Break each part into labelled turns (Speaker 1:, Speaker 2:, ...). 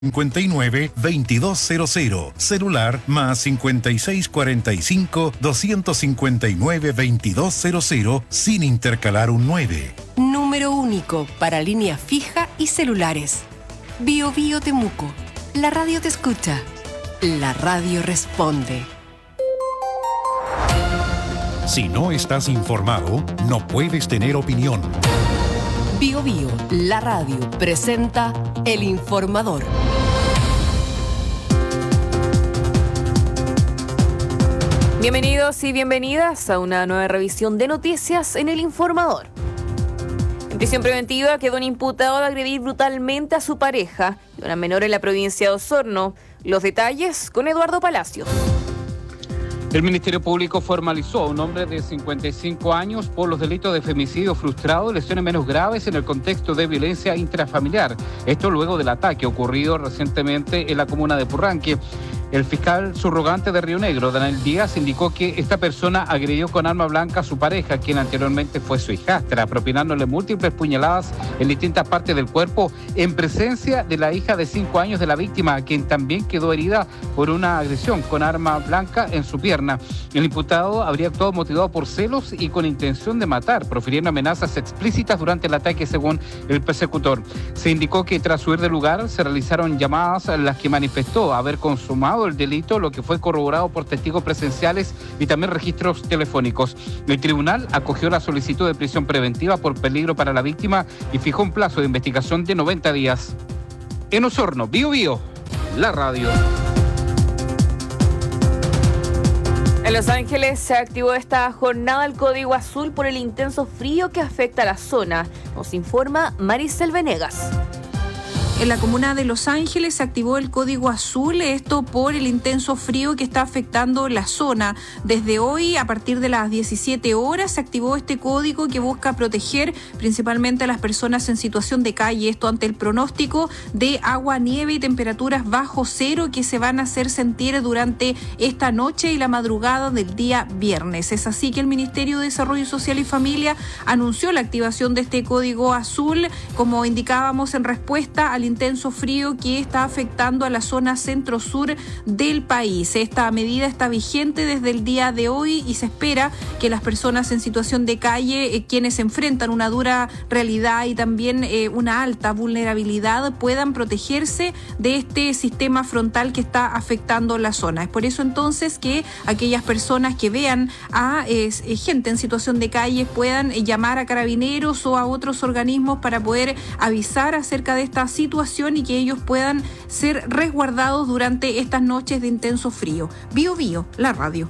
Speaker 1: 59-2200, celular más 5645-259-2200 sin intercalar un 9.
Speaker 2: Número único para línea fija y celulares. Bio Bio Temuco. La radio te escucha. La radio responde.
Speaker 1: Si no estás informado, no puedes tener opinión.
Speaker 2: Bio Bio, la radio, presenta El Informador.
Speaker 3: Bienvenidos y bienvenidas a una nueva revisión de noticias en El Informador. En prisión preventiva quedó un imputado de agredir brutalmente a su pareja y una menor en la provincia de Osorno. Los detalles con Eduardo Palacios.
Speaker 4: El Ministerio Público formalizó a un hombre de 55 años por los delitos de femicidio frustrado y lesiones menos graves en el contexto de violencia intrafamiliar. Esto luego del ataque ocurrido recientemente en la comuna de Purranque. El fiscal subrogante de Río Negro, Daniel Díaz, indicó que esta persona agredió con arma blanca a su pareja, quien anteriormente fue su hijastra, propinándole múltiples puñaladas en distintas partes del cuerpo, en presencia de la hija de 5 años de la víctima, quien también quedó herida por una agresión con arma blanca en su pierna. El imputado habría actuado motivado por celos y con intención de matar, profiriendo amenazas explícitas durante el ataque, según el persecutor. Se indicó que tras huir del lugar se realizaron llamadas a las que manifestó haber consumado el delito, lo que fue corroborado por testigos presenciales y también registros telefónicos. El tribunal acogió la solicitud de prisión preventiva por peligro para la víctima y fijó un plazo de investigación de 90 días. En Osorno, Bio Bio, la radio.
Speaker 3: En Los Ángeles se activó esta jornada el código azul por el intenso frío que afecta a la zona. Nos informa Maricel Venegas.
Speaker 5: En la comuna de Los Ángeles se activó el código azul, esto por el intenso frío que está afectando la zona. Desde hoy, a partir de las 17 horas, se activó este código que busca proteger principalmente a las personas en situación de calle, esto ante el pronóstico de agua, nieve y temperaturas bajo cero que se van a hacer sentir durante esta noche y la madrugada del día viernes. Es así que el Ministerio de Desarrollo Social y Familia anunció la activación de este código azul, como indicábamos, en respuesta al intenso frío que está afectando a la zona centro-sur del país. Esta medida está vigente desde el día de hoy y se espera que las personas en situación de calle, quienes enfrentan una dura realidad y también una alta vulnerabilidad, puedan protegerse de este sistema frontal que está afectando la zona. Es por eso entonces que aquellas personas que vean a gente en situación de calle puedan llamar a carabineros o a otros organismos para poder avisar acerca de esta situación y que ellos puedan ser resguardados durante estas noches de intenso frío. Bio Bio, la radio.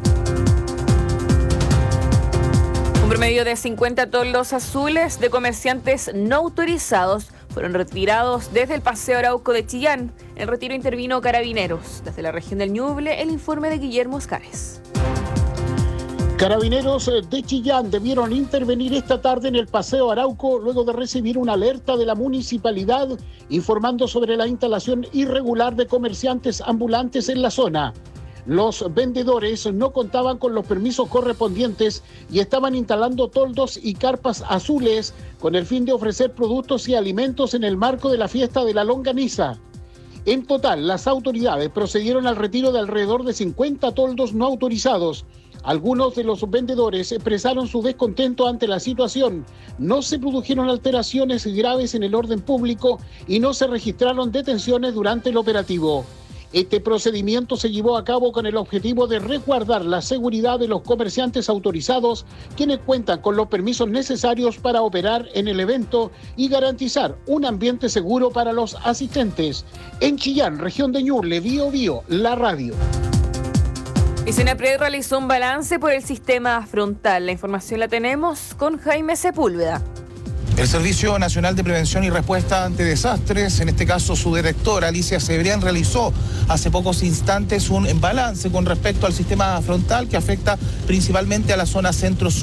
Speaker 3: Un promedio de 50 toldos azules de comerciantes no autorizados fueron retirados desde el Paseo Arauco de Chillán. El retiro intervino Carabineros. Desde la región del Ñuble, el informe de Guillermo Oscares.
Speaker 6: Carabineros de Chillán debieron intervenir esta tarde en el Paseo Arauco luego de recibir una alerta de la municipalidad informando sobre la instalación irregular de comerciantes ambulantes en la zona. Los vendedores no contaban con los permisos correspondientes y estaban instalando toldos y carpas azules con el fin de ofrecer productos y alimentos en el marco de la fiesta de la longaniza. En total, las autoridades procedieron al retiro de alrededor de 50 toldos no autorizados. Algunos de los vendedores expresaron su descontento ante la situación. No se produjeron alteraciones graves en el orden público y no se registraron detenciones durante el operativo. Este procedimiento se llevó a cabo con el objetivo de resguardar la seguridad de los comerciantes autorizados, quienes cuentan con los permisos necesarios para operar en el evento y garantizar un ambiente seguro para los asistentes. En Chillán, región de Ñuble, Bio Bio, la radio.
Speaker 3: Y Senapred realizó un balance por el sistema frontal. La información la tenemos con Jaime Sepúlveda.
Speaker 7: El Servicio Nacional de Prevención y Respuesta ante Desastres, en este caso su directora Alicia Cebrián, realizó hace pocos instantes un balance con respecto al sistema frontal que afecta principalmente a la zona centro-sur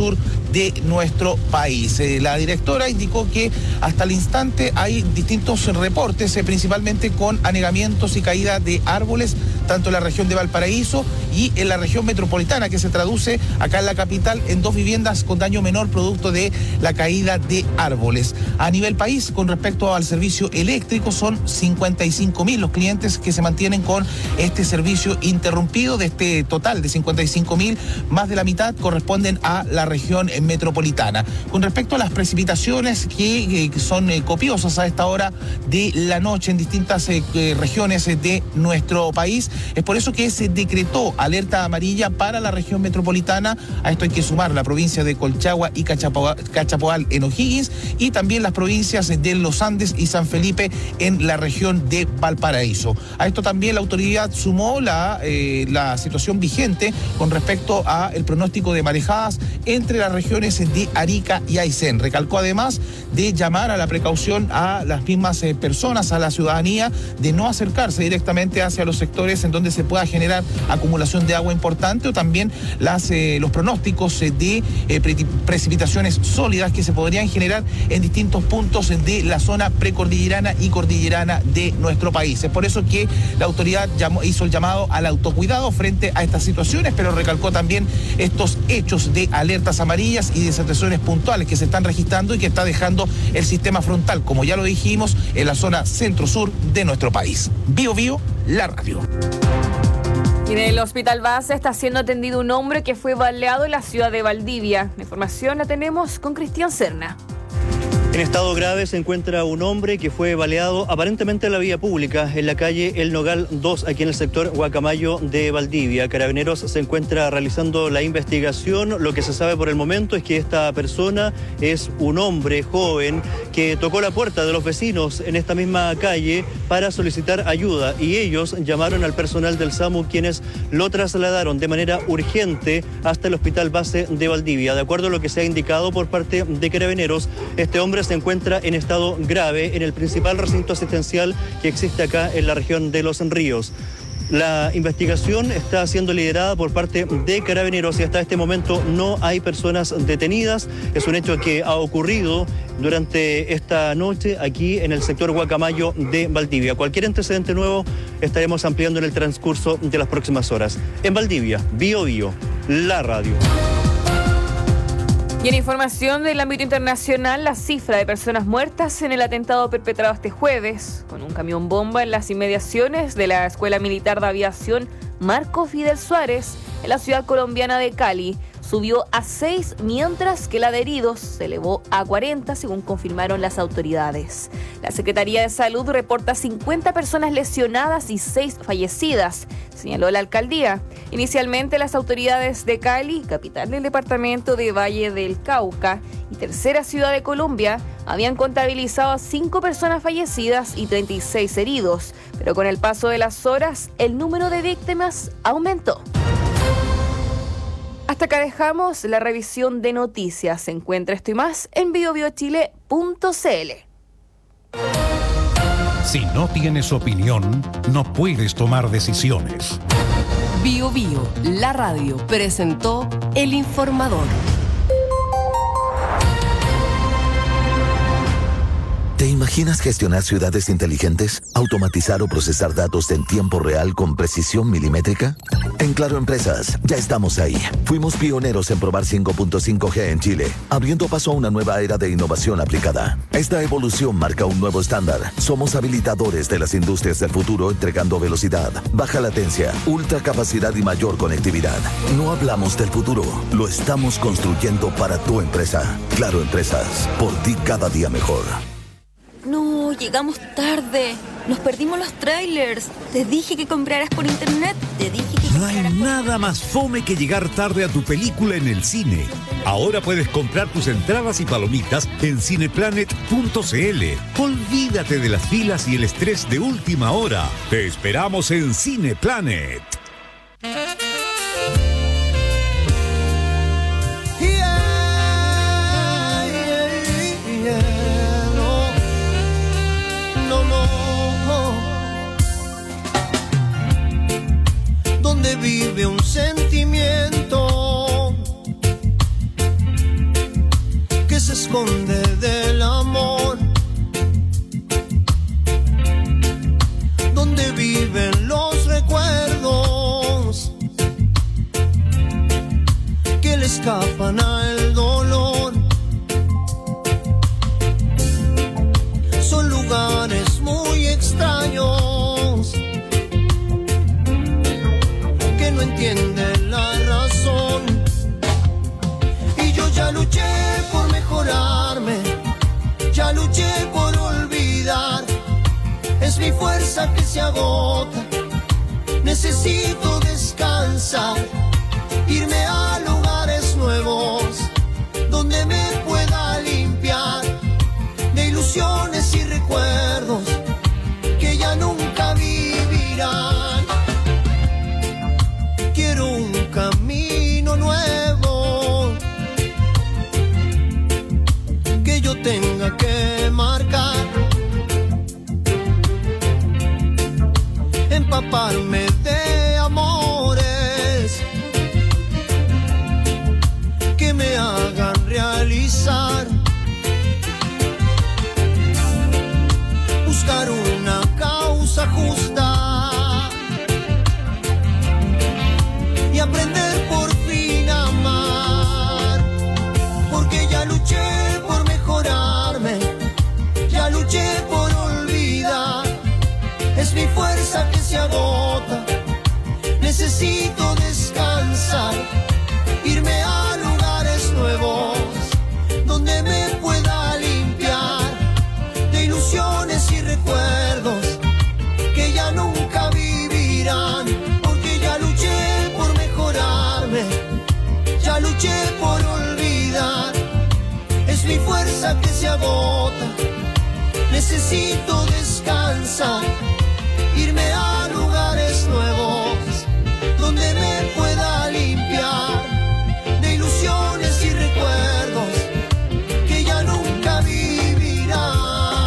Speaker 7: de nuestro país. La directora indicó que hasta el instante hay distintos reportes, principalmente con anegamientos y caída de árboles, tanto en la región de Valparaíso y en la región metropolitana, que se traduce acá en la capital en 2 viviendas con daño menor producto de la caída de árboles. A nivel país, con respecto al servicio eléctrico, son 55.000 los clientes que se mantienen con este servicio interrumpido. De este total de 55.000, más de la mitad corresponden a la región metropolitana. Con respecto a las precipitaciones que son copiosas a esta hora de la noche en distintas regiones de nuestro país, es por eso que se decretó alerta amarilla para la región metropolitana. A esto hay que sumar la provincia de Colchagua y Cachapoal en O'Higgins, y también las provincias de Los Andes y San Felipe en la región de Valparaíso. A esto también la autoridad sumó la situación vigente con respecto a el pronóstico de marejadas entre las regiones de Arica y Aysén. Recalcó además de llamar a la precaución a las mismas personas, a la ciudadanía, de no acercarse directamente hacia los sectores en donde se pueda generar acumulación de agua importante, o también los pronósticos de precipitaciones sólidas que se podrían generar en distintos puntos de la zona precordillerana y cordillerana de nuestro país. Es por eso que la autoridad hizo el llamado al autocuidado frente a estas situaciones, pero recalcó también estos hechos de alertas amarillas y de situaciones puntuales que se están registrando y que está dejando el sistema frontal, como ya lo dijimos, en la zona centro-sur de nuestro país. Bio Bio, la radio.
Speaker 3: Y en el Hospital Base está siendo atendido un hombre que fue baleado en la ciudad de Valdivia. La información la tenemos con Cristian Serna.
Speaker 8: En estado grave se encuentra un hombre que fue baleado aparentemente en la vía pública, en la calle El Nogal 2, aquí en el sector Guacamayo de Valdivia. Carabineros se encuentra realizando la investigación. Lo que se sabe por el momento es que esta persona es un hombre joven que tocó la puerta de los vecinos en esta misma calle para solicitar ayuda, y ellos llamaron al personal del SAMU, quienes lo trasladaron de manera urgente hasta el Hospital Base de Valdivia. De acuerdo a lo que se ha indicado por parte de Carabineros, este hombre se encuentra en estado grave en el principal recinto asistencial que existe acá en la región de Los Ríos. La investigación está siendo liderada por parte de Carabineros y hasta este momento no hay personas detenidas. Es un hecho que ha ocurrido durante esta noche aquí en el sector Guacamayo de Valdivia. Cualquier antecedente nuevo estaremos ampliando en el transcurso de las próximas horas. En Valdivia, Bio Bio, la radio.
Speaker 3: Y en información del ámbito internacional, la cifra de personas muertas en el atentado perpetrado este jueves con un camión bomba en las inmediaciones de la Escuela Militar de Aviación Marco Fidel Suárez en la ciudad colombiana de Cali subió a 6, mientras que la de heridos se elevó a 40, según confirmaron las autoridades. La Secretaría de Salud reporta 50 personas lesionadas y 6 fallecidas, señaló la alcaldía. Inicialmente, las autoridades de Cali, capital del departamento de Valle del Cauca y tercera ciudad de Colombia, habían contabilizado a 5 personas fallecidas y 36 heridos, pero con el paso de las horas, el número de víctimas aumentó. Hasta acá dejamos la revisión de noticias. Se encuentra esto y más en biobiochile.cl.
Speaker 1: Si no tienes opinión, no puedes tomar decisiones.
Speaker 2: Bio Bio, la radio, presentó El Informador.
Speaker 9: ¿Te imaginas gestionar ciudades inteligentes? ¿Automatizar o procesar datos en tiempo real con precisión milimétrica? En Claro Empresas, ya estamos ahí. Fuimos pioneros en probar 5.5G en Chile, abriendo paso a una nueva era de innovación aplicada. Esta evolución marca un nuevo estándar. Somos habilitadores de las industrias del futuro, entregando velocidad, baja latencia, ultra capacidad y mayor conectividad. No hablamos del futuro, lo estamos construyendo para tu empresa. Claro Empresas, por ti cada día mejor.
Speaker 10: No, llegamos tarde. Nos perdimos los trailers. Te dije que compraras por internet.
Speaker 11: No hay nada más fome que llegar tarde a tu película en el cine. Ahora puedes comprar tus entradas y palomitas en cineplanet.cl. Olvídate de las filas y el estrés de última hora. Te esperamos en Cineplanet.
Speaker 12: Donde vive un sentimiento entiende la razón. Y yo ya luché por mejorarme, ya luché por olvidar. Es mi fuerza que se agota, necesito descansar, irme a lugares nuevos donde me pueda limpiar de ilusiones y recuerdos que ya nunca vivirán. Quiero un camino nuevo que yo tenga que marcar, empaparme de amores que me hagan realizar, buscar una causa justa y aprender por fin a amar, porque ya luché por mejorarme, ya luché por olvidar. Es mi fuerza que se agota, necesito descansar, irme a lugares nuevos donde me pueda limpiar de ilusiones y recuerdos que ya nunca vivirán, porque ya luché por mejorarme, ya luché por olvidar. Es mi fuerza que se agota, necesito descansar, irme a lugares nuevos donde me pueda limpiar de ilusiones y recuerdos que ya nunca vivirán.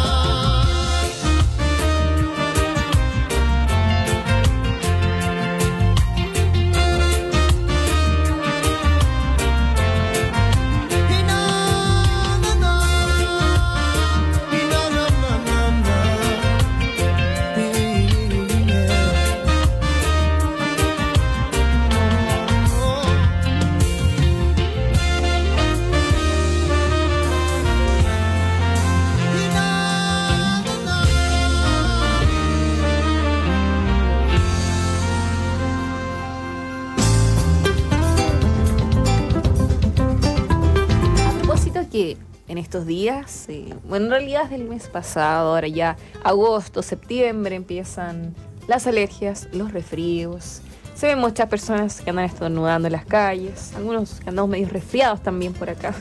Speaker 3: Que en estos días, bueno, en realidad desde el mes pasado, ahora ya agosto, septiembre, empiezan las alergias, los resfríos. Se ven muchas personas que andan estornudando en las calles, algunos que andamos medio resfriados también por acá.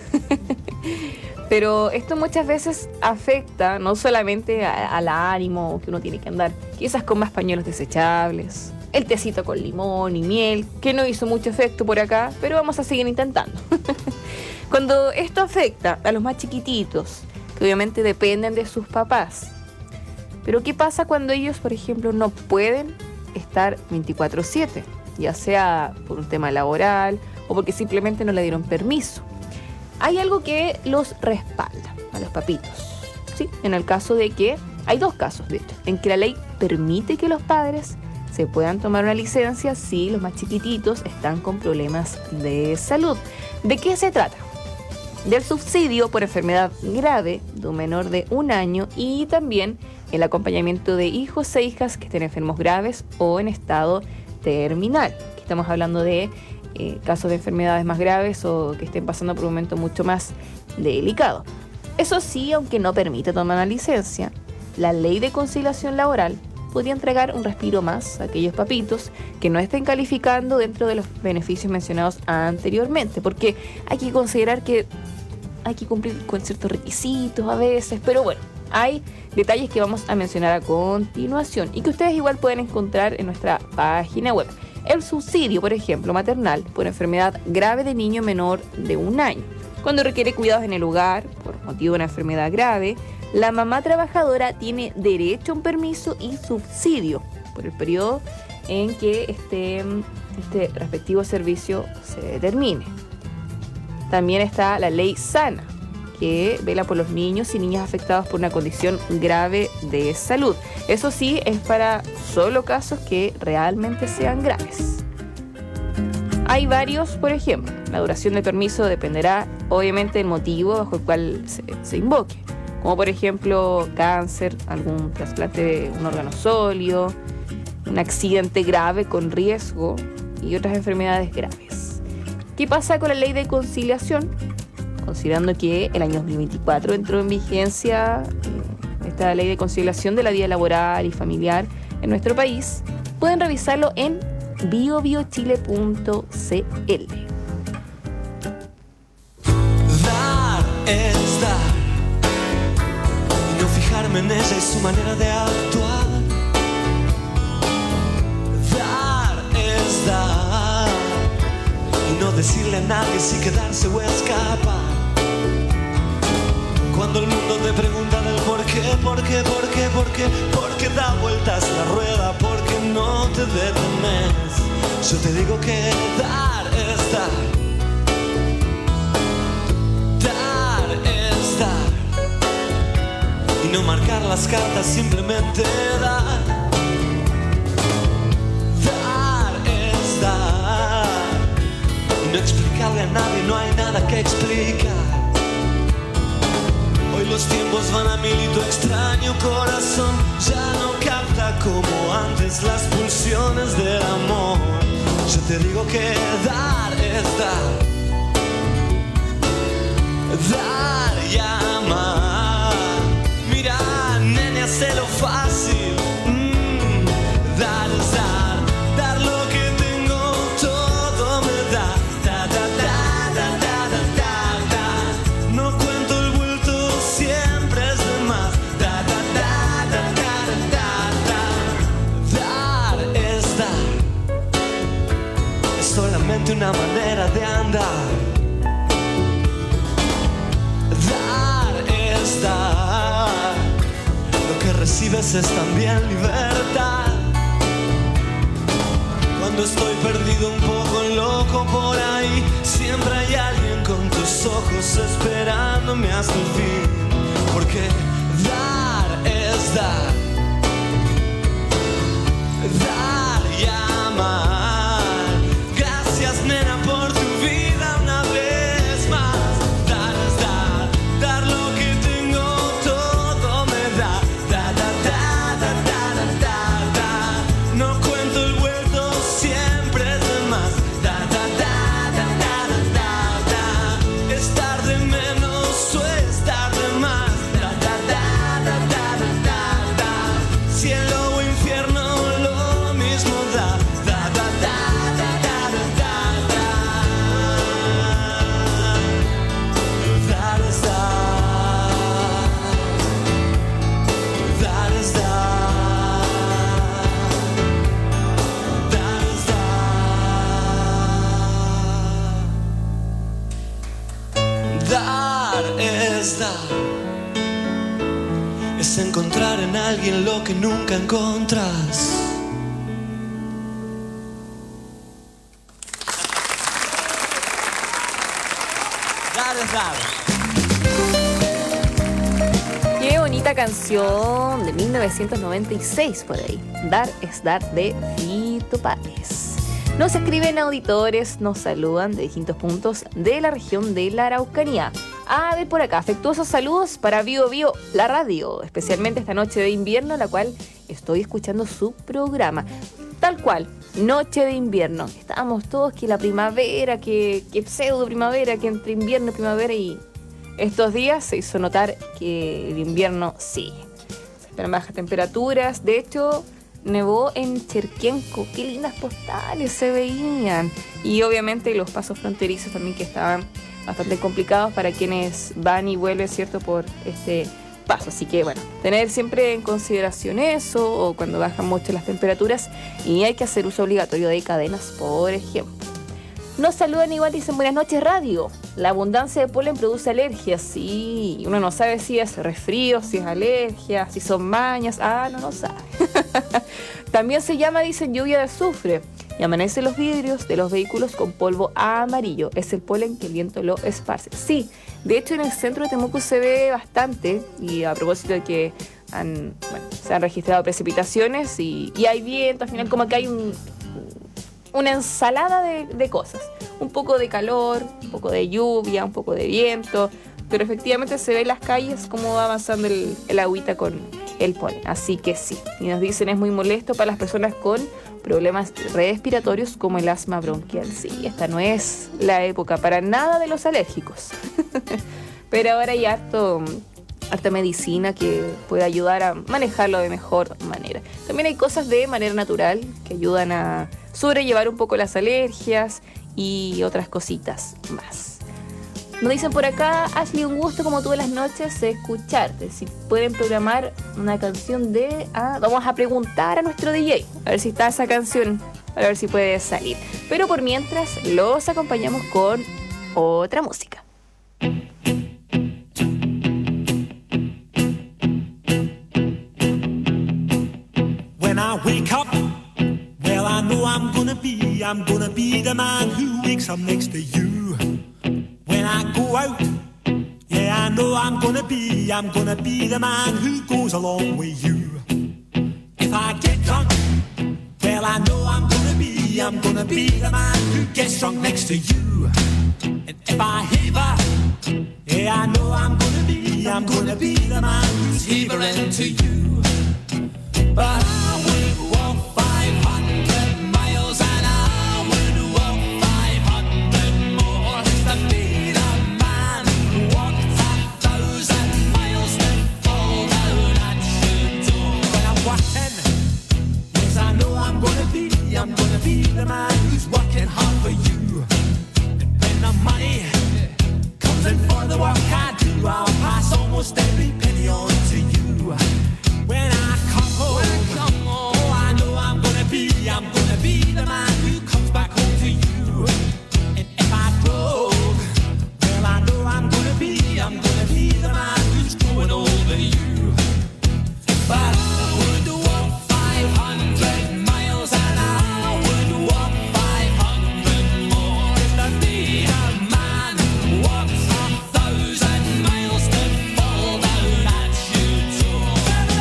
Speaker 3: Pero esto muchas veces afecta no solamente al ánimo, que uno tiene que andar quizás con más pañuelos desechables, el tecito con limón y miel, que no hizo mucho efecto por acá, pero vamos a seguir intentando. Cuando esto afecta a los más chiquititos, que obviamente dependen de sus papás, pero ¿qué pasa cuando ellos, por ejemplo, no pueden estar 24/7? Ya sea por un tema laboral o porque simplemente no le dieron permiso. Hay algo que los respalda a los papitos, ¿sí? En el caso de que, hay dos casos de hecho, en que la ley permite que los padres se puedan tomar una licencia si los más chiquititos están con problemas de salud. ¿De qué se trata? Del subsidio por enfermedad grave de un menor de 1 año y también el acompañamiento de hijos e hijas que estén enfermos graves o en estado terminal. Aquí estamos hablando de casos de enfermedades más graves o que estén pasando por un momento mucho más delicado. Eso sí, aunque no permite tomar una licencia, la ley de conciliación laboral podría entregar un respiro más a aquellos papitos que no estén calificando dentro de los beneficios mencionados anteriormente, porque hay que considerar que hay que cumplir con ciertos requisitos a veces, pero bueno, hay detalles que vamos a mencionar a continuación y que ustedes igual pueden encontrar en nuestra página web. El subsidio, por ejemplo, maternal por enfermedad grave de niño menor de 1 año. Cuando requiere cuidados en el hogar por motivo de una enfermedad grave, la mamá trabajadora tiene derecho a un permiso y subsidio por el periodo en que este respectivo servicio se determine. También está la ley SANA, que vela por los niños y niñas afectados por una condición grave de salud. Eso sí, es para solo casos que realmente sean graves. Hay varios, por ejemplo, la duración del permiso dependerá obviamente del motivo bajo el cual se invoque, como por ejemplo cáncer, algún trasplante de un órgano sólido, un accidente grave con riesgo y otras enfermedades graves. ¿Qué pasa con la ley de conciliación? Considerando que el año 2024 entró en vigencia esta ley de conciliación de la vida laboral y familiar en nuestro país, pueden revisarlo en biobiochile.cl.
Speaker 12: Dar es dar, y no fijarme en ella y su manera de actuar. Dar es dar, y no decirle a nadie si quedarse o escapar. Cuando el mundo te pregunta del por qué da vueltas la rueda, porque no te detenes. Yo te digo que dar es dar. Dar es dar. Y no marcar las cartas, simplemente dar. Dar es dar. Y no explicarle a nadie, no hay nada que explicar. Hoy los tiempos van a mil y tu extraño corazón ya no capta como antes las pulsiones del amor. Yo te digo que dar es dar. Dar y amar. Mira, nene, hazlo fácil. Dar es dar. Dar lo que tengo, todo me da. Da, da, da, da, da, da, da, da. No cuento el vuelto, siempre es de más. Da, da, da, da, da, da, da. Dar es dar. Es solamente una manera de andar. Dar. Lo que recibes es también libertad. Cuando estoy perdido un poco loco por ahí, siempre hay alguien con tus ojos esperándome hasta el fin. Porque dar es dar. Dar y amar. Gracias, nena, por tu vida una vez más. Dar es dar. Dar lo que tengo, todo me da. Da, da, da, da, da, da, da, da. No cuento el vuelto, siempre es de más. Da, da, da, da, da, da, da, da. Estar de menos o estar de más. Da, da, da, da, da, da, da. Cielo o infierno, lo mismo da. Da, da, da, da, da, da, da. Dar es dar. Dar es dar. Dar es dar. Dar es dar. Es encontrar en alguien lo que nunca encontrás. Dar es dar.
Speaker 3: Qué bonita canción de 1996 por ahí. Dar es dar de Fito Páez. Nos escriben auditores, nos saludan de distintos puntos de la región de la Araucanía. A ver por acá, afectuosos saludos para Bio Bio, la radio, especialmente esta noche de invierno, la cual estoy escuchando su programa. Tal cual, noche de invierno. Estábamos todos que la primavera, que pseudo primavera, que entre invierno y primavera, y estos días se hizo notar que el invierno sí. Se esperan bajas temperaturas. De hecho, nevó en Cherquenco. Qué lindas postales se veían. Y obviamente los pasos fronterizos también, que estaban bastante complicados para quienes van y vuelven, ¿cierto?, por este paso. Así que bueno, tener siempre en consideración eso, o cuando bajan mucho las temperaturas, y hay que hacer uso obligatorio de cadenas, por ejemplo. Nos saludan igual, dicen buenas noches radio. La abundancia de polen produce alergias. Sí, uno no sabe si es resfrío, si es alergia, si son mañas. No lo sabe. También se llama, dicen, lluvia de azufre. Y amanecen los vidrios de los vehículos con polvo amarillo. Es el polen que el viento lo esparce. Sí, de hecho en el centro de Temuco se ve bastante. Y a propósito de que se han registrado precipitaciones y hay viento, al final como que hay una ensalada de cosas. Un poco de calor, un poco de lluvia, un poco de viento. Pero efectivamente se ve en las calles cómo va avanzando el agüita con el polen. Así que sí, y nos dicen es muy molesto para las personas con problemas respiratorios como el asma bronquial. Sí, esta no es la época para nada de los alérgicos. Pero ahora hay harta medicina que puede ayudar a manejarlo de mejor manera. También hay cosas de manera natural que ayudan a sobrellevar un poco las alergias y otras cositas más. Nos dicen por acá, Ashley, un gusto como todas las noches escucharte. Si pueden programar una canción de... vamos a preguntar a nuestro DJ, a ver si está esa canción, a ver si puede salir. Pero por mientras los acompañamos con otra música.
Speaker 12: When I wake up, well, I know I'm gonna be the man who wakes up next to you. When I go out, yeah, I know I'm gonna be the man who goes along with you. If I get drunk, well, I know I'm gonna be the man who gets drunk next to you. And if I heaver, yeah, I know I'm gonna be the man who's heavering to you. But I would walk 500 miles and I would walk 500 more just to be the man who walked 1,000 miles to fall down at your door. When I'm walking, yes, I know I'm gonna be the man who's working hard for you. And when the money comes in for the work I do, I'll pass almost every penny on to you. When I come home, oh, I know I'm gonna be the man who comes back home to you. And if I broke, well, I know I'm gonna be the man who's growing over you. But I would walk 500 miles and I would walk 500 more just to be the man who walks 1,000 miles to fall down at your door.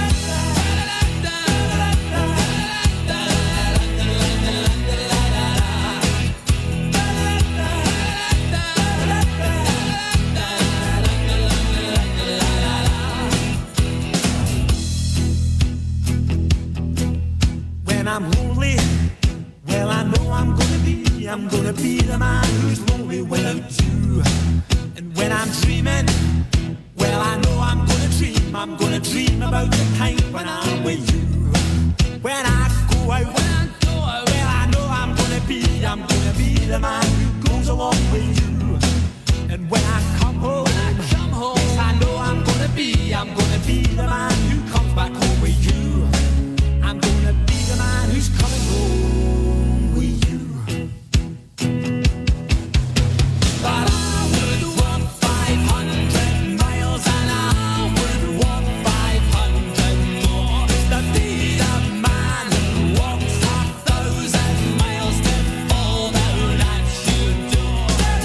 Speaker 12: When I'm lonely, well, I know I'm gonna be the man who's lonely without you. And when I'm dreaming, well, I know I'm gonna dream about the time when I'm with you. When I go out, well, I know I'm gonna be the man who goes along with you. And when I come home, yes, I know I'm gonna be the man who comes back home with you. I'm gonna be the man who's coming home with you. But I would walk 500 miles and I would walk 500 more just to be the man who walks 1,000 miles to fall down at your door.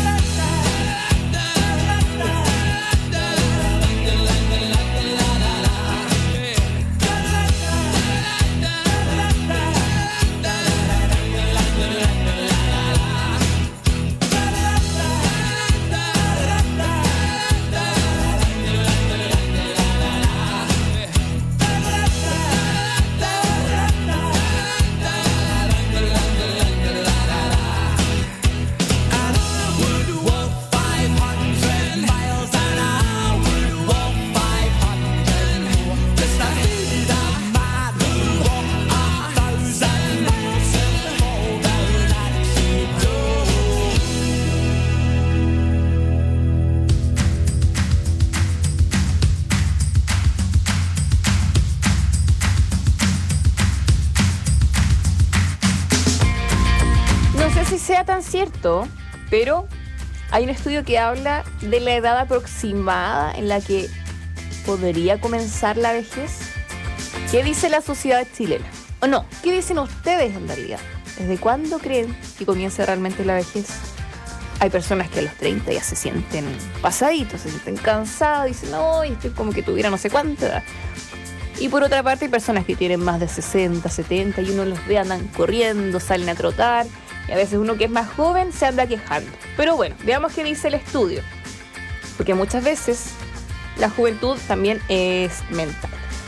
Speaker 3: Sea tan cierto, pero hay un estudio que habla de la edad aproximada en la que podría comenzar la vejez. ¿Qué dice la sociedad chilena? O no, ¿qué dicen ustedes en realidad? ¿Desde cuándo creen que comienza realmente la vejez? Hay personas que a los 30 ya se sienten pasaditos, se sienten cansados, dicen, no, estoy como que tuviera no sé cuánta edad. Y por otra parte hay personas que tienen más de 60, 70 y uno los ve, andan corriendo, salen a trotar. Y a veces uno que es más joven se anda quejando. Pero bueno, veamos qué dice el estudio. Porque muchas veces la juventud también es mental.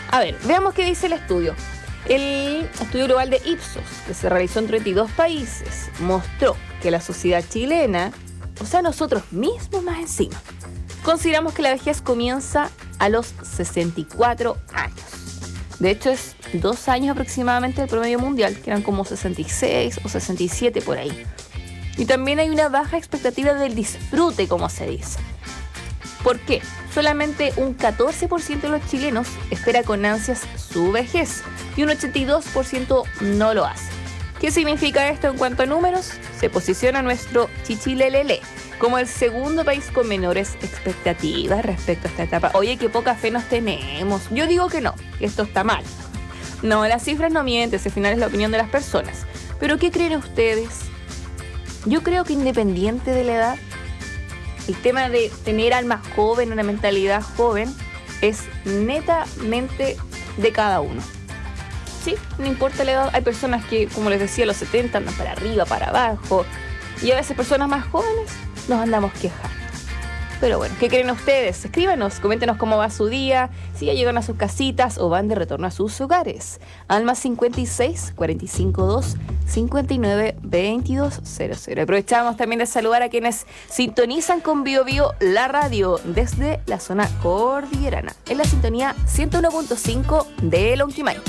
Speaker 3: A ver, veamos qué dice el estudio. El estudio global de Ipsos, que se realizó en 32 países, mostró que la sociedad chilena, o sea, nosotros mismos más encima, consideramos que la vejez comienza a los 64 años. De hecho, es 2 años aproximadamente el promedio mundial, que eran como 66 o 67 por ahí. Y también hay una baja expectativa del disfrute, como se dice. ¿Por qué? Solamente un 14% de los chilenos espera con ansias su vejez y un 82% no lo hace. ¿Qué significa esto en cuanto a números? Se posiciona nuestro Chichilelele como el segundo país con menores expectativas respecto a esta etapa. Oye, qué poca fe nos tenemos. Yo digo que no, que esto está mal. No, las cifras no mienten, al final es la opinión de las personas. Pero ¿qué creen ustedes? Yo creo que independiente de la edad, el tema de tener alma joven, una mentalidad joven, es netamente de cada uno. Sí, no importa la edad. Hay personas que, como les decía, a los 70 andan para arriba, para abajo. Y a veces personas más jóvenes nos andamos quejando. Pero bueno, ¿qué creen ustedes? Escríbanos, coméntenos cómo va su día, si ya llegan a sus casitas o van de retorno a sus hogares. Al más 56 452 59 22 00. Aprovechamos también de saludar a quienes sintonizan con Bio Bio la radio desde la zona cordillerana, en la sintonía 101.5 de Lonquimay.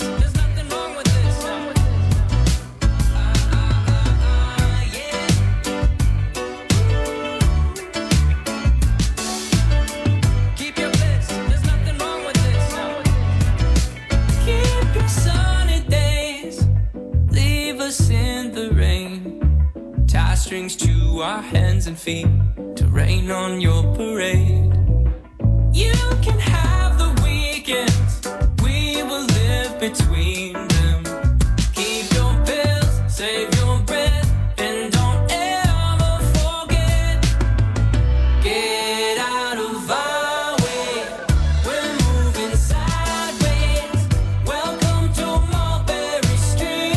Speaker 12: In the rain, tie strings to our hands and feet to rain on your parade. You can have the weekends, we will live between them. Keep your bills, save your breath, and don't ever forget. Get out of our way, we're moving sideways. Welcome to Mulberry Street.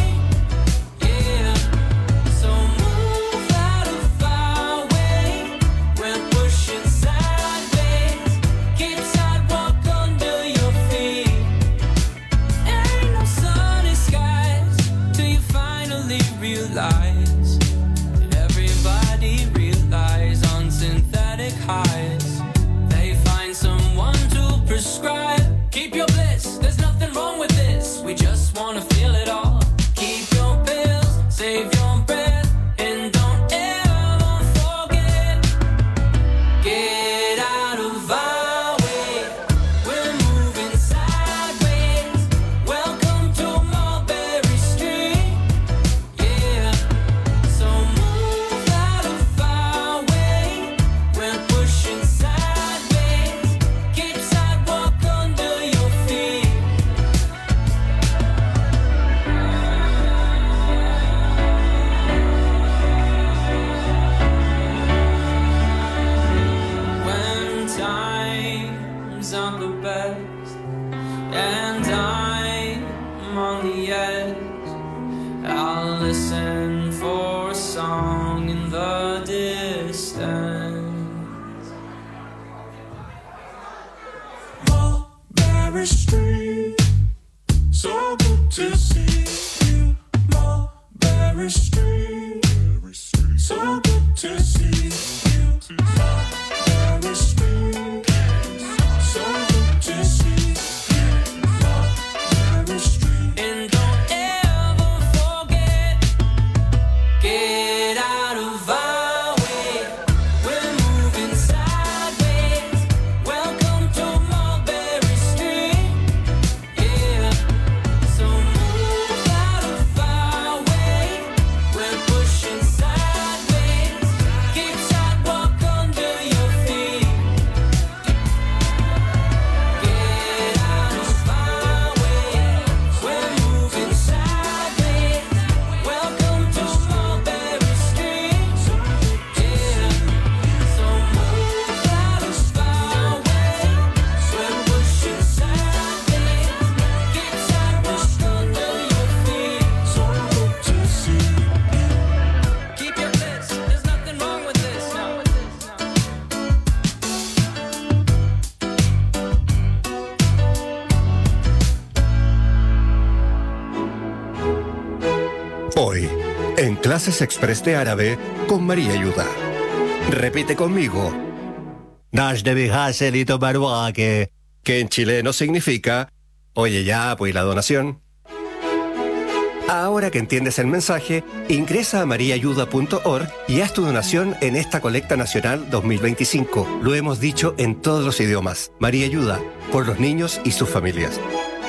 Speaker 12: Highs. They find someone to prescribe. Keep your bliss, there's nothing wrong with this. We just wanna feel it all. Keep your pills, save your breath, and don't ever forget. Get out of our way, we're moving sideways. Welcome to Mulberry Street. Yeah, so move out of our way. We're pushing sideways, keep sidewalk under your feet. When times aren't the best and I'm on the edge, I'll listen for a song in the distance. Mulberry Street, so good to see you. Mulberry Street, so good to see you. Mulberry Street, so good to see you. Mulberry Street, and don't ever forget. Get out of our way, we're moving sideways. Welcome to Mulberry Street. Yeah, so move out of our way. We're
Speaker 13: Hoy, en Clases Express de Árabe con María Ayuda. Repite conmigo. Que en chileno significa, oye ya, pues la donación. Ahora que entiendes el mensaje, ingresa a mariaayuda.org y haz tu donación en esta colecta nacional 2025. Lo hemos dicho en todos los idiomas. María Ayuda, por los niños y sus familias.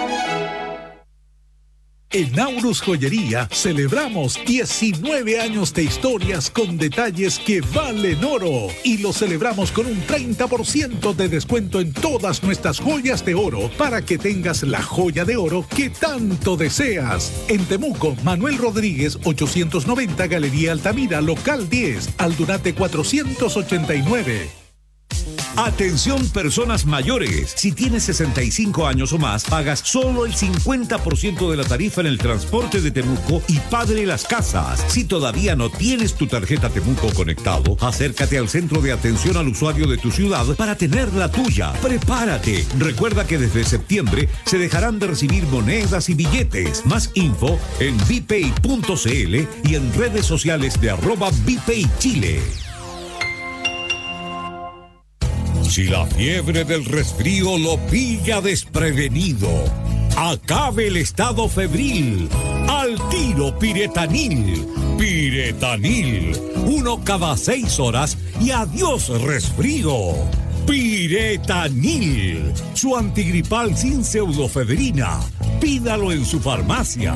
Speaker 14: En Aurus Joyería celebramos 19 años de historias con detalles que valen oro y lo celebramos con un 30% de descuento en todas nuestras joyas de oro para que tengas la joya de oro que tanto deseas. En Temuco, Manuel Rodríguez 890 Galería Altamira, local 10, Aldunate 489.
Speaker 11: Atención personas mayores. Si tienes 65 años o más, pagas solo el 50% de la tarifa en el transporte de Temuco y Padre Las Casas. Si todavía no tienes tu tarjeta Temuco conectado, acércate al centro de atención al usuario de tu ciudad para tener la tuya. Prepárate. Recuerda que desde septiembre se dejarán de recibir monedas y billetes. Más info en bpay.cl y en redes sociales de @bpaychile. Si la fiebre del resfrío lo pilla desprevenido, acabe el estado febril. Al tiro Piretanil. Piretanil. 1 cada 6 horas y adiós resfrío. Piretanil. Su antigripal sin pseudofedrina. Pídalo en su farmacia.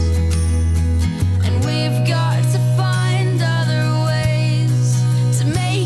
Speaker 15: To make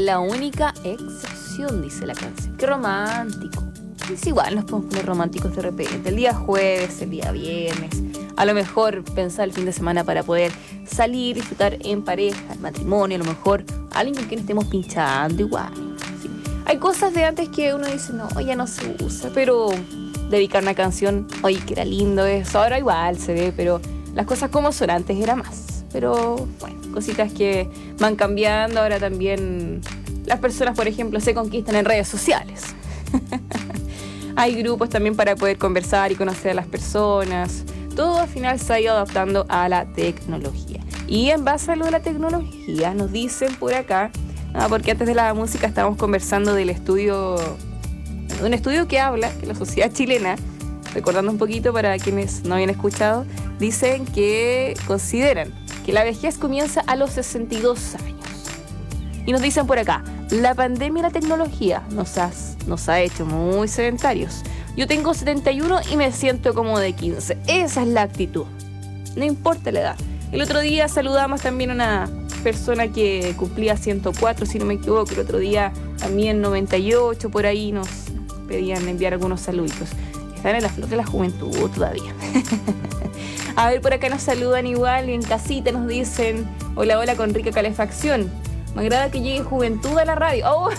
Speaker 3: la única excepción, dice la canción. Qué romántico. Es igual, nos podemos poner románticos de repente. El día jueves, el día viernes. A lo mejor pensar el fin de semana para poder salir, disfrutar en pareja, en matrimonio. A lo mejor alguien con quien estemos pinchando igual. ¿Sí? Hay cosas de antes que uno dice, no, ya no se usa. Pero dedicar una canción, oye, que era lindo eso. Ahora igual se ve, pero las cosas como son, antes era más. Pero bueno, cositas que van cambiando. Ahora también las personas, por ejemplo, se conquistan en redes sociales. Hay grupos también para poder conversar y conocer a las personas. Todo al final se ha ido adaptando a la tecnología. Y en base a lo de la tecnología, nos dicen por acá, porque antes de la música estábamos conversando del estudio, un estudio que habla que la sociedad chilena, recordando un poquito para quienes no habían escuchado, dicen que consideran que la vejez comienza a los 62 años. Y nos dicen por acá, la pandemia y la tecnología nos ha hecho muy sedentarios. Yo tengo 71 y me siento como de 15. Esa es la actitud. No importa la edad. El otro día saludamos también a una persona que cumplía 104, si no me equivoco. El otro día también 98, por ahí nos pedían enviar algunos saluditos. Están en la flor de la juventud todavía. A ver, por acá nos saludan igual y en casita nos dicen, hola, hola, con rica calefacción. Me agrada que llegue juventud a la radio. Oh.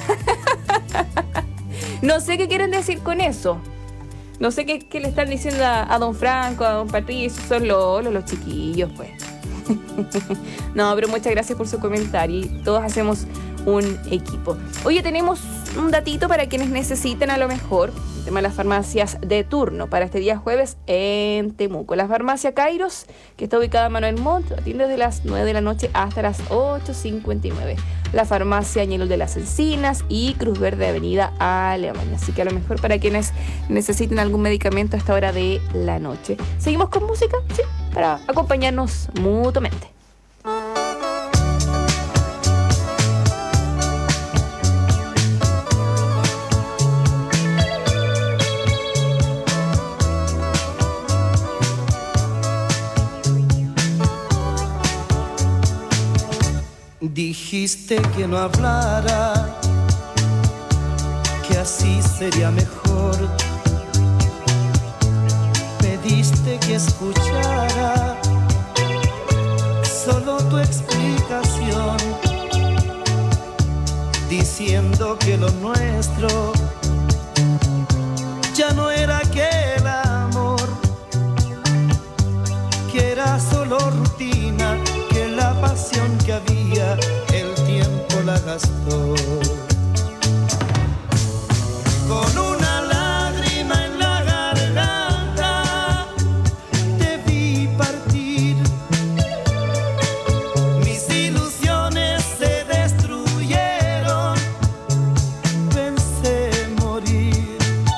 Speaker 3: No sé qué quieren decir con eso. No sé qué le están diciendo a don Franco, a don Patricio. Son los chiquillos, pues. No, pero muchas gracias por su comentario. Y todos hacemos un equipo. Oye, tenemos un datito para quienes necesiten a lo mejor el tema de las farmacias de turno para este día jueves en Temuco. La farmacia Kairos, que está ubicada en Manuel Montt, atiende desde las 9 de la noche hasta las 8:59. La farmacia Ñelol de las Encinas y Cruz Verde Avenida Alemania. Así que a lo mejor para quienes necesiten algún medicamento a esta hora de la noche. ¿Seguimos con música? Sí, para acompañarnos mutuamente.
Speaker 12: Dijiste que no hablara, que así sería mejor. Pediste que escuchara solo tu explicación, diciendo que lo nuestro ya no era aquel amor, que era solo rutina, que la pasión que había el tiempo la gastó. Con una lágrima en la garganta te vi partir, mis ilusiones se destruyeron, pensé morir.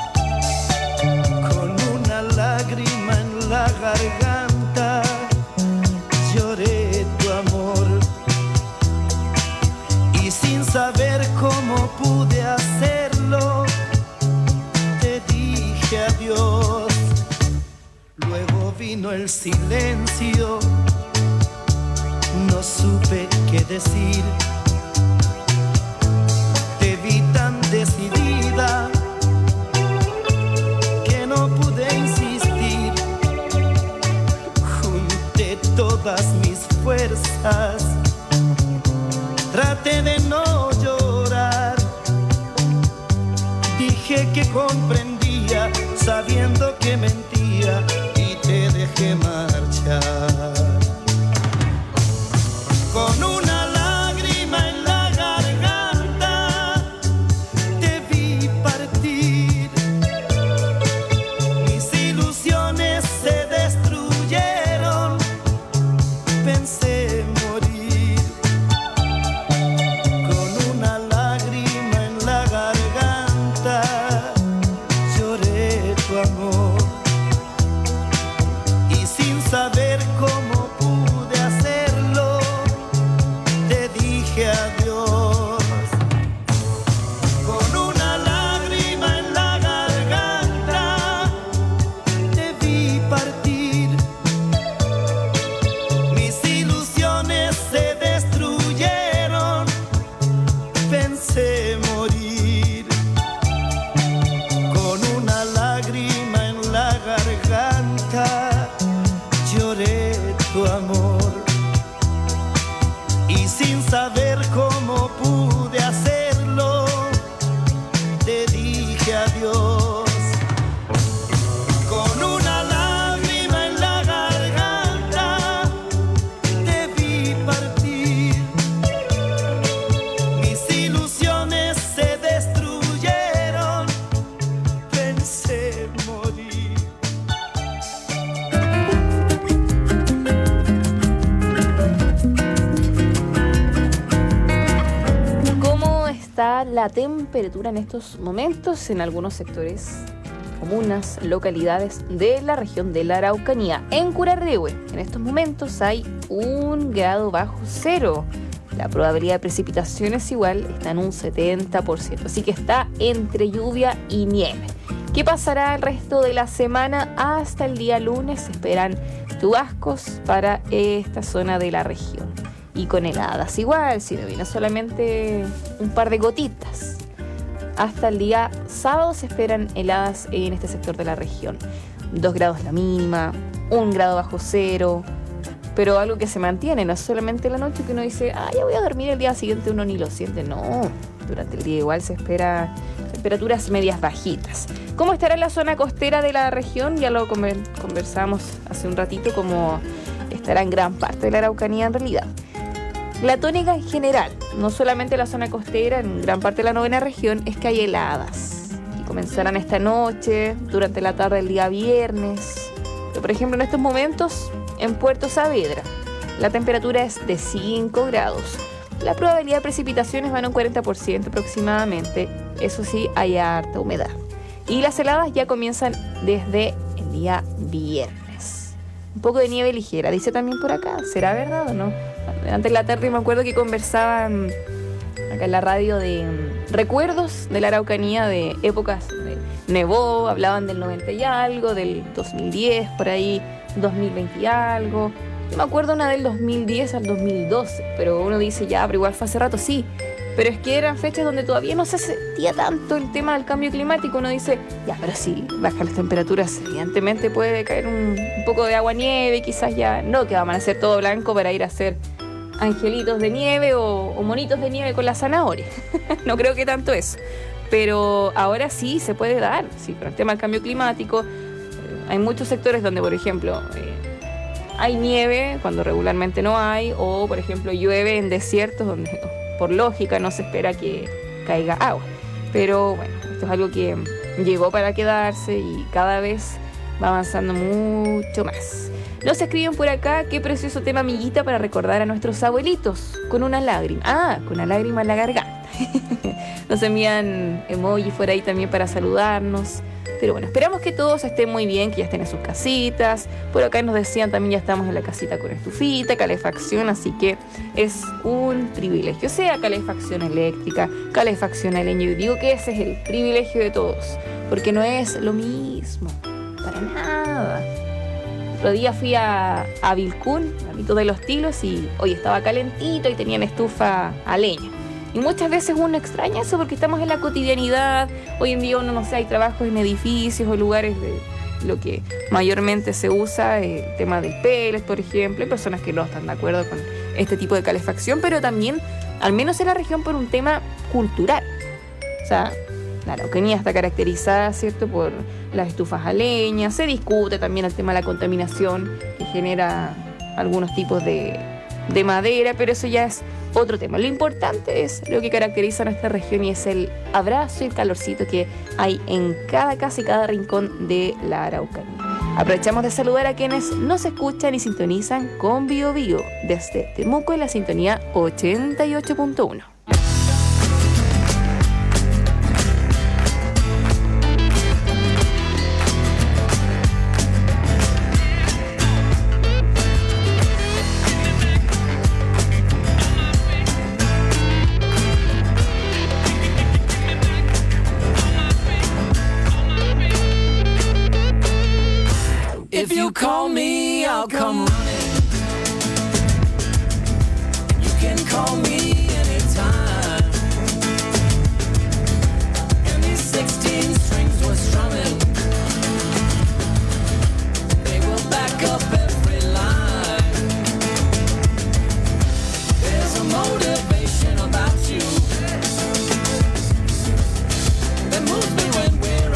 Speaker 12: Con una lágrima en la garganta lloré tu amor, y sin saber cómo pude hacerlo, te dije adiós. Luego vino el silencio, no supe qué decir. Te vi tan decidida que no pude insistir. Junté todas mis fuerzas, traté de no llorar. Dije que comprendía, sabiendo que mentía, y te dejé marchar. Con una lágrima en la garganta te vi partir, mis ilusiones se destruyeron, pensé morir. Con una lágrima en la garganta lloré tu amor, y sin saber cómo adiós. Con una lágrima en la garganta te vi partir. Mis ilusiones se destruyeron, pensé morir.
Speaker 3: ¿Cómo está la temperatura en estos momentos en algunos sectores, comunas, localidades de la región de la Araucanía? En Curarrehue, en estos momentos hay 1 grado bajo cero. La probabilidad de precipitaciones igual está en un 70%, así que está entre lluvia y nieve. ¿Qué pasará el resto de la semana? Hasta el día lunes se esperan chubascos para esta zona de la región. Y con heladas igual, si no viene solamente un par de gotitas. Hasta el día sábado se esperan heladas en este sector de la región. 2 grados la mínima, 1 grado bajo cero. Pero algo que se mantiene, no es solamente la noche que uno dice, ya voy a dormir, el día siguiente uno ni lo siente. No, durante el día igual se espera temperaturas medias bajitas. ¿Cómo estará la zona costera de la región? Ya lo conversamos hace un ratito, como estará en gran parte de la Araucanía en realidad. La tónica en general, no solamente la zona costera, en gran parte de la novena región, es que hay heladas. Y comenzarán esta noche, durante la tarde del día viernes. Pero, por ejemplo, en estos momentos, en Puerto Saavedra, la temperatura es de 5 grados. La probabilidad de precipitaciones va en un 40% aproximadamente. Eso sí, hay harta humedad. Y las heladas ya comienzan desde el día viernes. Un poco de nieve ligera, dice también por acá. ¿Será verdad o no? Antes de la tarde me acuerdo que conversaban acá en la radio de recuerdos de la Araucanía, de épocas de nevó, hablaban del 90 y algo, del 2010 por ahí, 2020 y algo. Yo me acuerdo una del 2010 al 2012, pero uno dice ya, pero igual fue hace rato, sí. Pero es que eran fechas donde todavía no se sentía tanto el tema del cambio climático. Uno dice, ya, pero sí, bajan las temperaturas, evidentemente puede caer un poco de agua nieve, quizás ya no, que va a amanecer todo blanco para ir a hacer angelitos de nieve o monitos de nieve con la zanahoria. No creo que tanto eso. Pero ahora sí se puede dar, sí, con el tema del cambio climático. Hay muchos sectores donde, por ejemplo, hay nieve cuando regularmente no hay, o, por ejemplo, llueve en desiertos donde, por lógica, no se espera que caiga agua. Pero bueno, esto es algo que llegó para quedarse y cada vez va avanzando mucho más. Nos escriben por acá, qué precioso tema, amiguita, para recordar a nuestros abuelitos, con una lágrima. Con una lágrima en la garganta. Nos envían emojis por ahí también para saludarnos. Pero bueno, esperamos que todos estén muy bien, que ya estén en sus casitas. Por acá nos decían también, ya estamos en la casita con estufita, calefacción, así que es un privilegio. Sea calefacción eléctrica, calefacción a leña. Yo digo que ese es el privilegio de todos, porque no es lo mismo, para nada. El otro día fui a Vilcún, a Mito de los Tilos, y hoy estaba calentito y tenían estufa a leña. Y muchas veces uno extraña eso porque estamos en la cotidianidad. Hoy en día uno, no sé, hay trabajos en edificios o lugares de lo que mayormente se usa, el tema del pellet, por ejemplo. Hay personas que no están de acuerdo con este tipo de calefacción, pero también, al menos en la región, por un tema cultural. O sea, la Araucanía está caracterizada, ¿cierto?, por las estufas a leña. Se discute también el tema de la contaminación que genera algunos tipos de madera, pero eso ya es otro tema. Lo importante es lo que caracteriza a nuestra región, y es el abrazo y el calorcito que hay en cada casa y cada rincón de la Araucanía. Aprovechamos de saludar a quienes nos escuchan y sintonizan con Bio Bio desde Temuco en la sintonía 88.1.
Speaker 12: If you call me, I'll come running. You can call me anytime. And these 16 strings were strumming. They will back up every line. There's a motivation about you that moves me when we're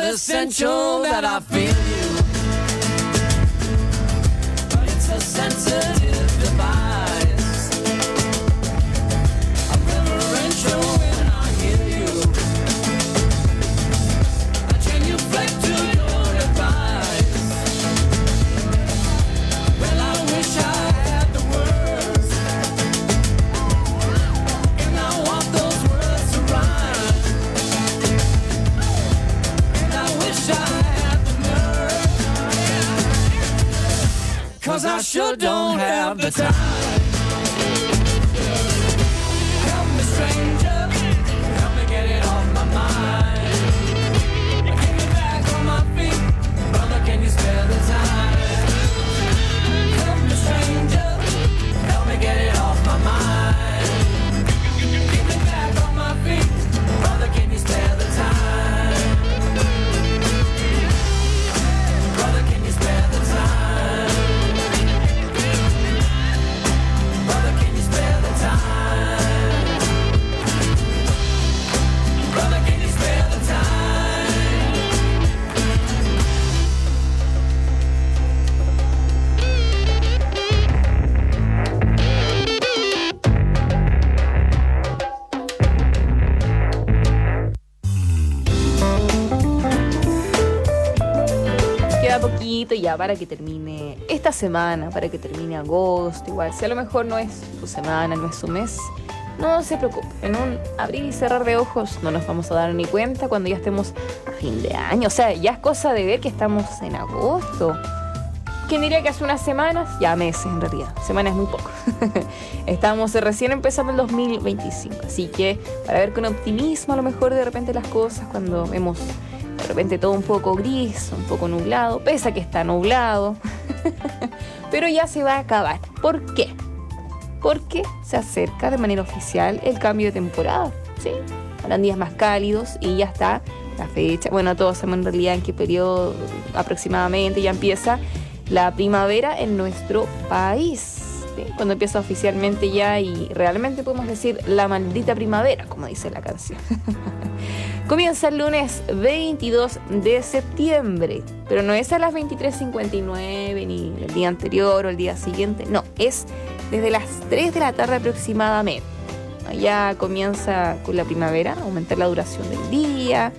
Speaker 12: essential that I feel you, but it's a sensitive device. I'm reverential when I hear you, I genuflect to your advice. Well, I wish I had the words, and I want those words to rhyme. And I wish I had the nerve, 'cause I sure don't have the time. Help me, stranger, help me get it off my mind. Get me back on my feet, brother, can you spare the time? Help me, stranger, help me get it off my mind. Get me back on my feet, brother, can you spare the time? Brother, can you spare the time? Brother, can you spare the time? Brother, can you spare the time?
Speaker 3: Queda poquito ya para que termine esta semana, para que termine agosto. Igual, si a lo mejor no es su semana, no es su mes, no se preocupe. En un abrir y cerrar de ojos no nos vamos a dar ni cuenta cuando ya estemos a fin de año. O sea, ya es cosa de ver que estamos en agosto. ¿Quién diría que hace unas semanas? Ya meses en realidad. Semanas es muy poco. Estamos recién empezando el 2025. Así que para ver con optimismo a lo mejor de repente las cosas cuando vemos de repente todo un poco gris, un poco nublado, pese a que está nublado. Pero ya se va a acabar. ¿Por qué? Porque se acerca de manera oficial el cambio de temporada. ¿Sí? Habrán días más cálidos y ya está la fecha. Bueno, todos sabemos en realidad en qué periodo aproximadamente ya empieza la primavera en nuestro país. ¿Sí? Cuando empieza oficialmente ya y realmente podemos decir la maldita primavera, como dice la canción. Comienza el lunes 22 de septiembre, pero no es a las 23:59 ni el día anterior o el día siguiente, no, es desde las 3 de la tarde aproximadamente. Ya comienza con la primavera, aumentar la duración del día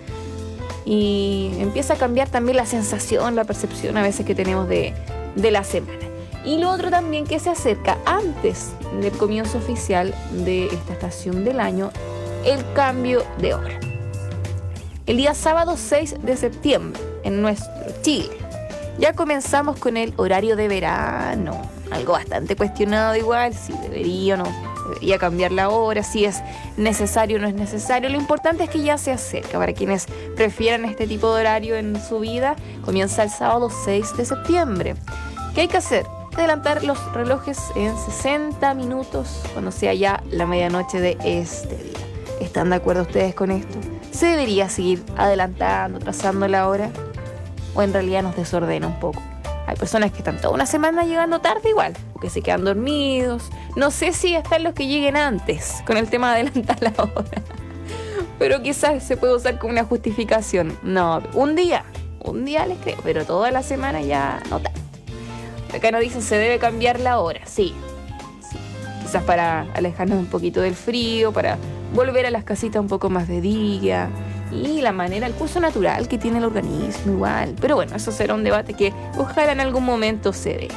Speaker 3: y empieza a cambiar también la sensación, la percepción a veces que tenemos de la semana. Y lo otro también que se acerca antes del comienzo oficial de esta estación del año, el cambio de hora. El día sábado 6 de septiembre, en nuestro Chile, ya comenzamos con el horario de verano. Algo bastante cuestionado igual, si debería o no debería cambiar la hora, si es necesario o no es necesario. Lo importante es que ya se acerca. Para quienes prefieran este tipo de horario en su vida, comienza el sábado 6 de septiembre. ¿Qué hay que hacer? Adelantar los relojes en 60 minutos cuando sea ya la medianoche de este día. ¿Están de acuerdo ustedes con esto? ¿Se debería seguir adelantando, trazando la hora? ¿O en realidad nos desordena un poco? Hay personas que están toda una semana llegando tarde igual, porque se quedan dormidos. No sé si están los que lleguen antes con el tema de adelantar la hora. Pero quizás se puede usar como una justificación. No, un día les creo, pero toda la semana ya no tanto. Acá nos dicen se debe cambiar la hora, sí. Quizás para alejarnos un poquito del frío, para volver a las casitas un poco más de día y la manera, el curso natural que tiene el organismo igual. Pero bueno, eso será un debate que ojalá en algún momento se dé.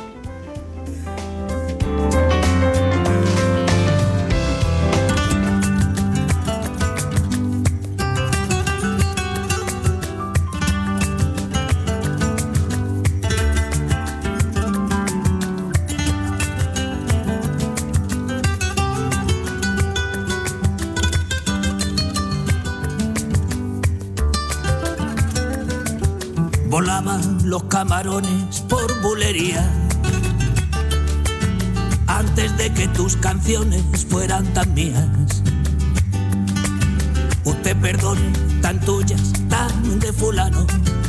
Speaker 15: Volaban los camarones por bulería antes de que tus canciones fueran tan mías. Usted perdone, tan tuyas, tan de fulano,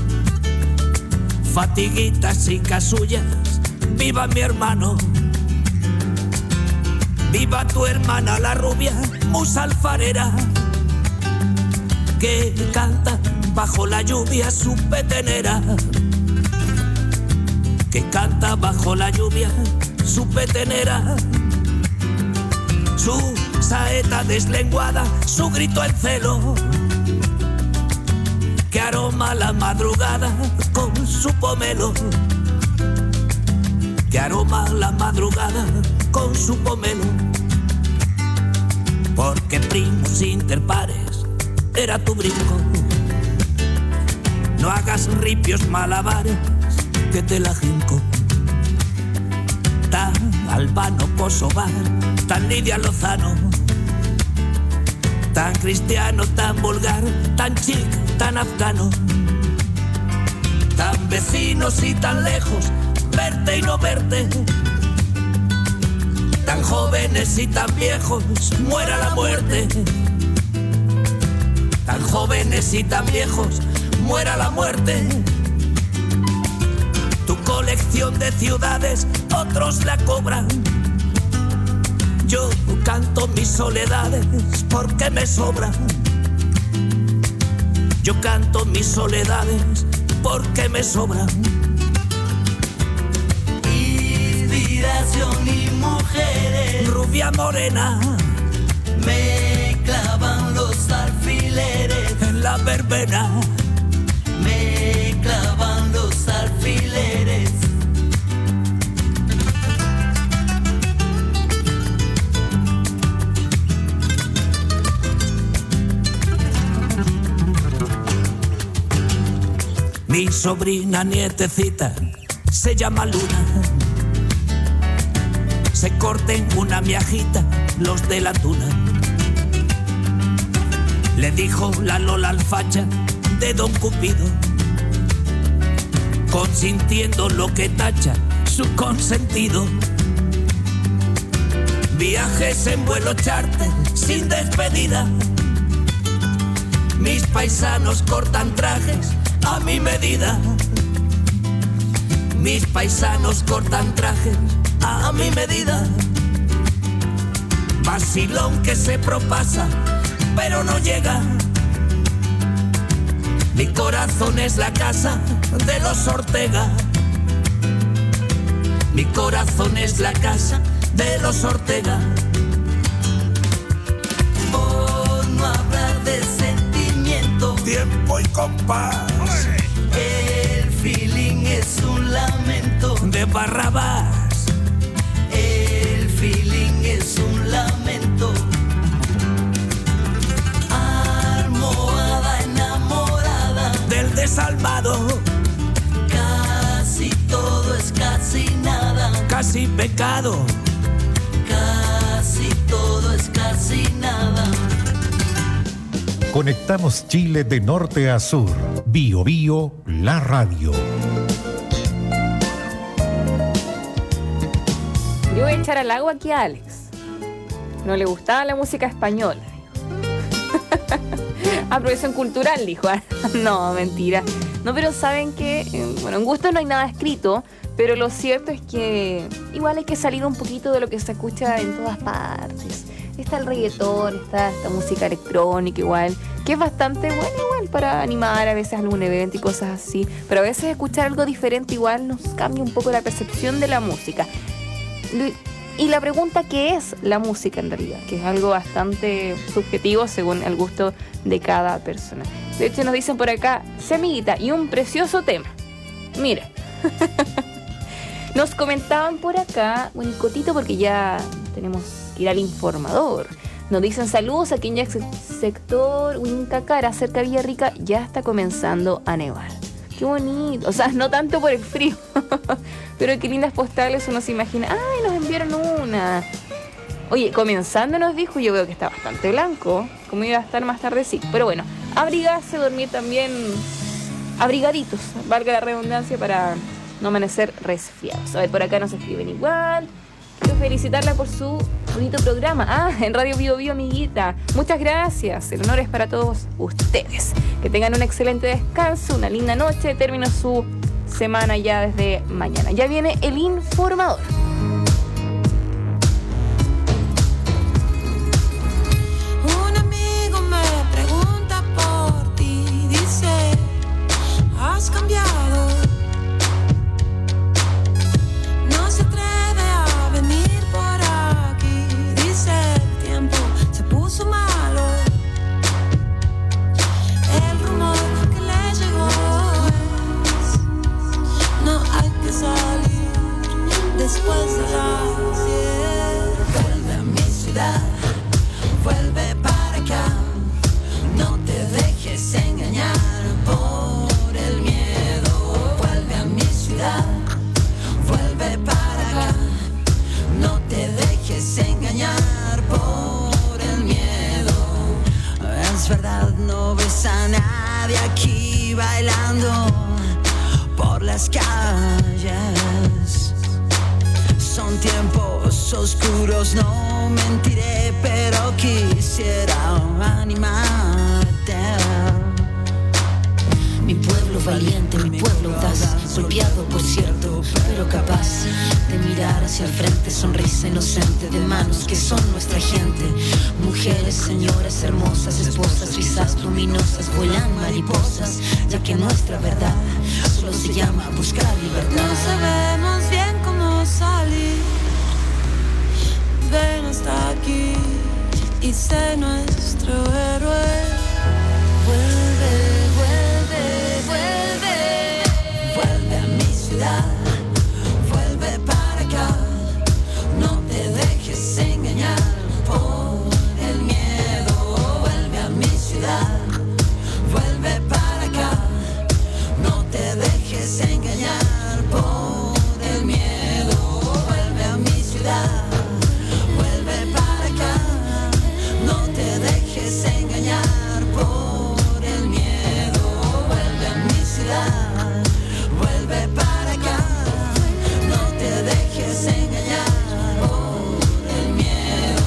Speaker 15: fatiguitas y casullas. Viva mi hermano, viva tu hermana la rubia, musa alfarera, que canta bajo la lluvia su petenera, que canta bajo la lluvia su petenera, su saeta deslenguada, su grito en celo, que aroma la madrugada con su pomelo, que aroma la madrugada con su pomelo, porque primos interpares era tu brinco. No hagas ripios malabares que te la jinco. Tan Albano Kosovar, tan Lidia Lozano, tan cristiano, tan vulgar, tan chic, tan afgano, tan vecinos y tan lejos, verte y no verte, tan jóvenes y tan viejos, muera la muerte, tan jóvenes y tan viejos, muera la muerte. Tu colección de ciudades otros la cobran. Yo canto mis soledades porque me sobran. Yo canto mis soledades porque me sobran.
Speaker 12: Inspiración y mujeres,
Speaker 15: rubia morena,
Speaker 12: me clavan los alfileres.
Speaker 15: En la verbena,
Speaker 12: me clavan los alfileres.
Speaker 15: mi sobrina nietecita se llama Luna. Se corten una miajita los de la tuna. Le dijo la Lola al facha de Don Cupido, consintiendo lo que tacha su consentido. Viajes en vuelo charter sin despedida. Mis paisanos cortan trajes a mi medida. Mis paisanos cortan trajes a mi medida. Vacilón que se propasa pero no llega. Mi corazón es la casa de los Ortega. Mi corazón es la casa de los Ortega.
Speaker 12: Por no hablar de sentimiento,
Speaker 15: tiempo y compás.
Speaker 12: El feeling es un lamento
Speaker 15: de Barrabás.
Speaker 12: El feeling es un lamento. Almohada enamorada
Speaker 15: del desalmado.
Speaker 12: Casi todo es casi nada.
Speaker 15: Casi pecado.
Speaker 12: Casi todo es casi nada.
Speaker 1: Conectamos Chile de norte a sur. Bio Bio, la radio.
Speaker 3: Yo voy a echar al agua aquí a Alex. No le gustaba la música española. Apropiación cultural, dijo. No, mentira. No, pero saben que, bueno, en gusto no hay nada escrito, pero lo cierto es que igual hay que salir un poquito de lo que se escucha en todas partes. Está el reggaetón, está esta música electrónica igual, que es bastante buena igual para animar a veces algún evento y cosas así. Pero a veces escuchar algo diferente igual nos cambia un poco la percepción de la música. Y la pregunta, ¿qué es la música en realidad? Que es algo bastante subjetivo según el gusto de cada persona. De hecho nos dicen por acá, sí amiguita, y un precioso tema. Mira. Nos comentaban por acá, un cotito porque ya tenemos que ir al informador. Nos dicen saludos aquí en el sector Huincacara, cerca de Villarrica, ya está comenzando a nevar. Qué bonito, o sea, no tanto por el frío, pero qué lindas postales uno se imagina. ¡Ay, nos enviaron una! Oye, comenzando nos dijo, yo veo que está bastante blanco, como iba a estar más tardecito. Pero bueno, abrigarse, dormir también abrigaditos, valga la redundancia, para no amanecer resfriados. A ver, por acá nos escriben igual. Quiero felicitarla por su bonito programa. En Radio Bio Bio, amiguita. Muchas gracias. El honor es para todos ustedes. Que tengan un excelente descanso, una linda noche. Termino su semana ya desde mañana. Ya viene el informador.
Speaker 16: Un amigo me pregunta por ti. Dice
Speaker 12: por el miedo. Vuelve a mi ciudad, vuelve para acá. No te dejes engañar por el miedo. Es verdad, no ves a nadie aquí bailando por las calles. Son tiempos oscuros, no mentiré, pero quisiera animarte.
Speaker 16: Mi pueblo valiente, mi pueblo audaz, golpeado por cierto, pero capaz de mirar hacia el frente, sonrisa inocente de manos que son nuestra gente. Mujeres, señoras hermosas, esposas, risas luminosas, vuelan mariposas, ya que nuestra verdad solo se llama buscar libertad.
Speaker 12: No sabemos bien cómo salir, ven hasta aquí y sé nuestro héroe. Vuelve, vuelve, vuelve, vuelve a mi ciudad, vuelve para acá. No te dejes engañar por el miedo. Vuelve a mi ciudad, vuelve para acá. No te dejes engañar por el miedo. Vuelve a mi ciudad, vuelve para acá. No te dejes engañar por el miedo. Vuelve a mi ciudad, vuelve para acá. No te dejes engañar por el miedo.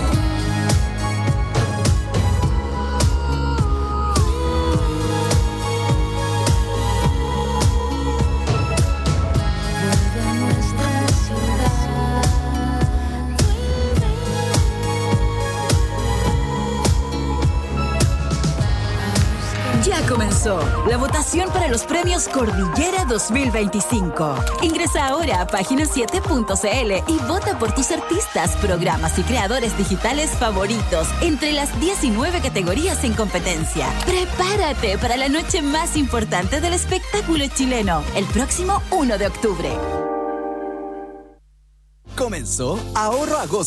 Speaker 12: Vuelve a nuestra ciudad.
Speaker 17: Ya comenzó la votación para los premios Cordillera 2025. Ingresa ahora a página7.cl y vota por tus artistas, programas y creadores digitales favoritos entre las 19 categorías en competencia. Prepárate para la noche más importante del espectáculo chileno, el próximo 1 de octubre.
Speaker 18: Comenzó Ahorro Agosto